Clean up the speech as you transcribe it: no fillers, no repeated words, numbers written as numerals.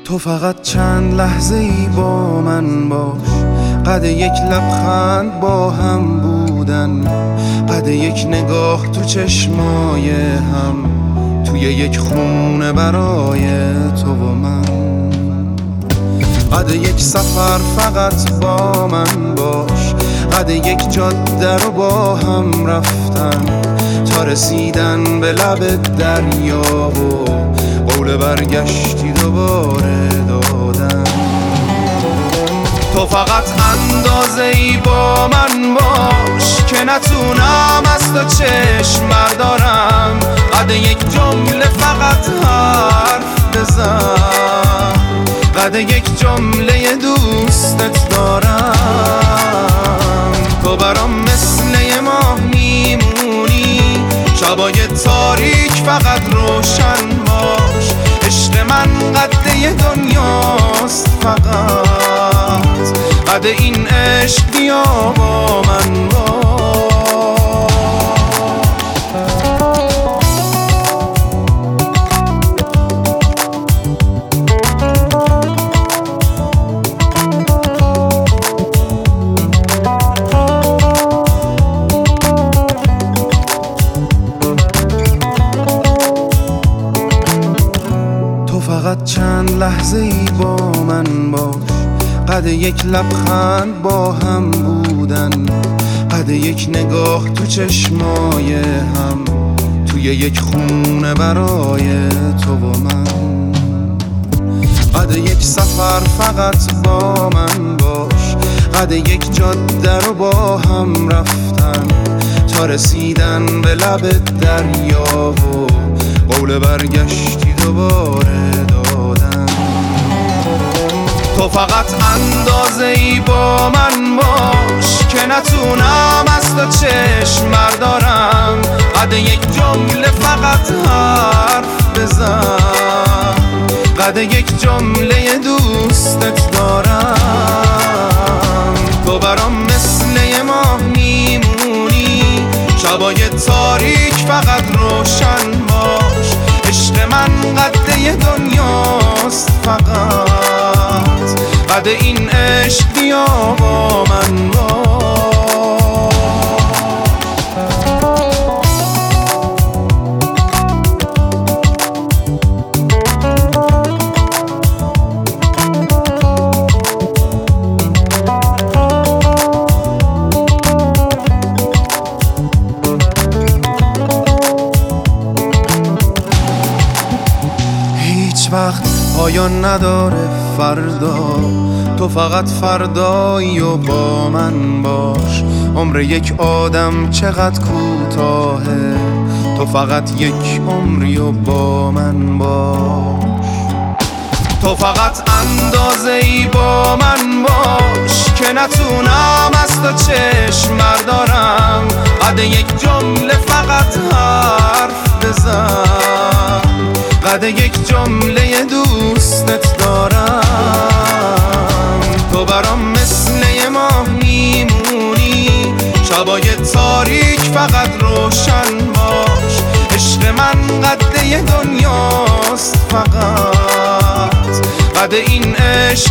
تو فقط چند لحظه ای با من باش، قد یک لبخند با هم بودن، قد یک نگاه تو چشمای هم، توی یک خونه برای تو و من، قد یک سفر فقط با من باش، قد یک جاده رو با هم رفتن تا رسیدن به لب دریا و قول برگشتی دوباره دادن. تو فقط اندازه ای با من باش که نتونم از تو چشم بردارم، قد یک جمله فقط حرف بزن، قد یک جمله دوستت دارم. تو برام مثل یه ماه میمونی، شبای تاریک فقط روشن باش، عشق من قد یه دنیاست فقط، قد این عشق بیا با من باش. فقط چند لحظه ای با من باش، قد یک لبخند با هم بودن، قد یک نگاه تو چشمای هم، توی یک خونه برای تو و من، قد یک سفر فقط با من باش، قد یک جاده رو با هم رفتن تا رسیدن به لب دریا و قول برگشتی دوباره دادن. تو فقط اندازه ای با من باش که نتونم از تو چشم بردارم، قد یک جمله فقط حرف بزن، قد یک جمله دوستت دارم. تو برام مثل یه ماه میمونی، شبای تاریک فقط روشن باش، عشق من قد یه دنیاست فقط، قد این عشق بیا با من باش. وقت پایان نداره فردا، تو فقط فردایی و با من باش، عمر یک آدم چقدر کوتاهه، تو فقط یک عمری و با من باش. تو فقط اندازه ای با من باش که نتونم از تو چشم بردارم، قد یک جمله فقط حرف بزن، قد یک جمله دوستت دارم. تو برام مثل یه ماه میمونی، شبای تاریک فقط روشن باش، عشق من قد یه دنیاست فقط، قد این عشق